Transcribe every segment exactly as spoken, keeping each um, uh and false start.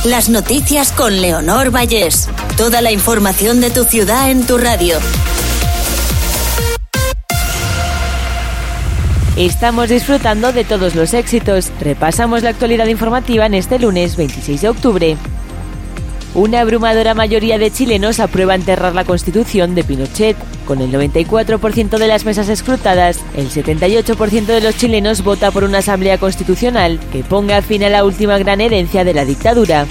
Las noticias con Leonor Vallés. Toda la información de tu ciudad en tu radio. Estamos disfrutando de todos los éxitos. Repasamos la actualidad informativa en este lunes veintiséis de octubre. Una abrumadora mayoría de chilenos aprueba enterrar la Constitución de Pinochet. Con el noventa y cuatro por ciento de las mesas escrutadas, el setenta y ocho por ciento de los chilenos vota por una asamblea constitucional que ponga fin a la última gran herencia de la dictadura.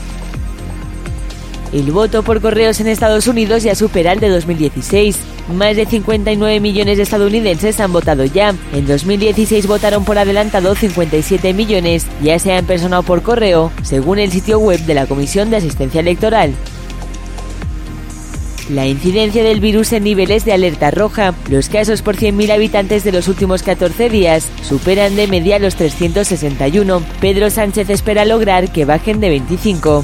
El voto por correos en Estados Unidos ya supera el de dos mil dieciséis. Más de cincuenta y nueve millones de estadounidenses han votado ya. En dos mil dieciséis votaron por adelantado cincuenta y siete millones, ya sea en persona o por correo, según el sitio web de la Comisión de Asistencia Electoral. La incidencia del virus en niveles de alerta roja. Los casos por cien mil habitantes de los últimos catorce días superan de media los trescientos sesenta y uno. Pedro Sánchez espera lograr que bajen de veinticinco.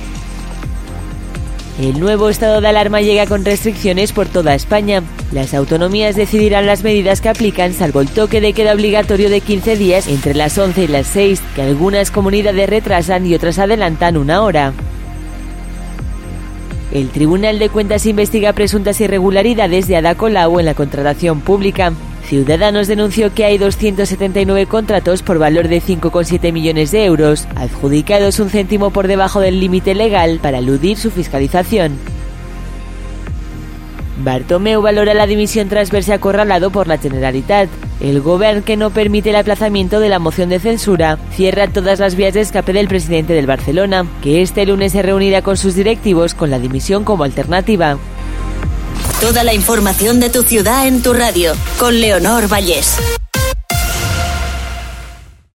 El nuevo estado de alarma llega con restricciones por toda España. Las autonomías decidirán las medidas que aplican, salvo el toque de queda obligatorio de quince días entre las once y las seis, que algunas comunidades retrasan y otras adelantan una hora. El Tribunal de Cuentas investiga presuntas irregularidades de Ada Colau en la contratación pública. Ciudadanos denunció que hay doscientos setenta y nueve contratos por valor de cinco coma siete millones de euros, adjudicados un céntimo por debajo del límite legal para eludir su fiscalización. Bartomeu valora la dimisión tras verse acorralado por la Generalitat. El Govern, que no permite el aplazamiento de la moción de censura, cierra todas las vías de escape del presidente del Barcelona, que este lunes se reunirá con sus directivos con la dimisión como alternativa. Toda la información de tu ciudad en tu radio, con Leonor Vallés.